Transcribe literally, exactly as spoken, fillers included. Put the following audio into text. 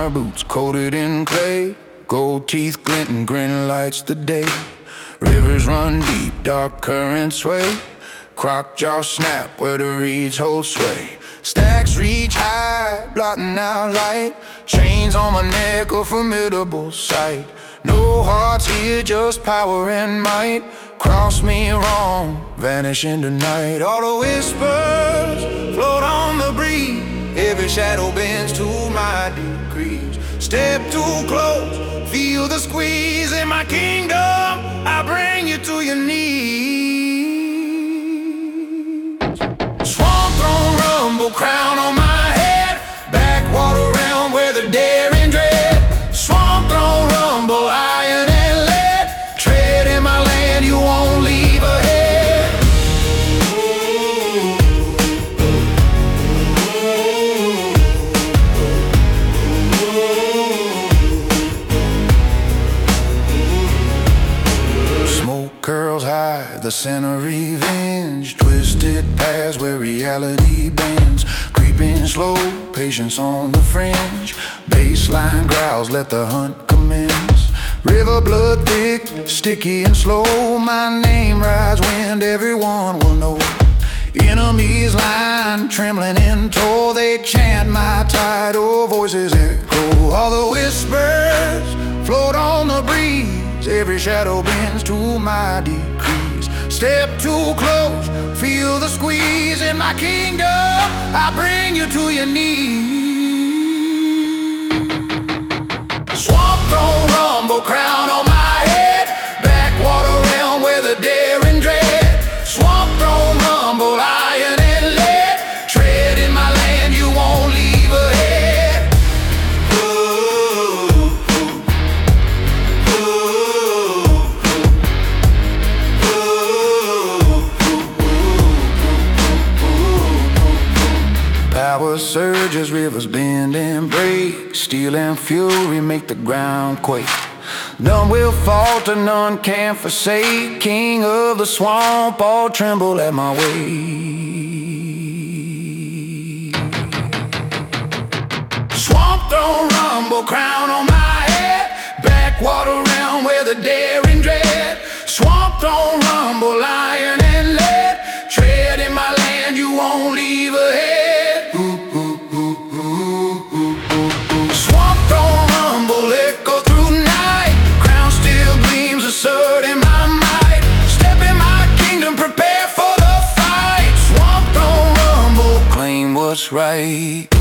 our boots coated in clay. Gold teeth glinting, grin lights the day. Rivers run deep, dark currents sway. Croc jaw snap where the reeds hold sway. Stacks reach high, blotting out light. Chains on my neck, a formidable sight. No hearts here, just power and might. Cross me wrong, vanish into night. All the whispers float on the breeze. Every shadow bends to my decrees. Step too close, feel the squeeze. In my kingdom, I bring you to your knees. Swamp throne rumble, crown on my head. Backwater realm where the daring dread. Swamp throne rumble, iron and lead. Tread in my land, you won't leave a head. Curls high, the center revenge. Twisted paths where reality bends. Creeping slow, patience on the fringe. Baseline growls, let the hunt commence. River blood thick, sticky and slow. My name rides wind, everyone will know. Enemies line, trembling in tow. They chant my tidal voices echo. All the whispers float on the breeze. Every shadow bends to my decrees. Step too close, feel the squeeze. In my kingdom, I bring you to your knees. Swamp throne rumble, crown on my head. Backwater realm where the daring dread. Swamp throne rumble, iron and lead. Tread in my land, you won't leave a head. Power surges, rivers bend and break. Steel and fury make the ground quake. None will falter, none can forsake. King of the swamp, all tremble at my way. Swamp throne rumble, crown on my head. Backwater realm where the daring dread. Swamp throne rumble, iron and lead. Tread in my land, you won't leave a head. Asserting my might, step in my kingdom, prepare for the fight. Swamp throne rumble, claim what's right.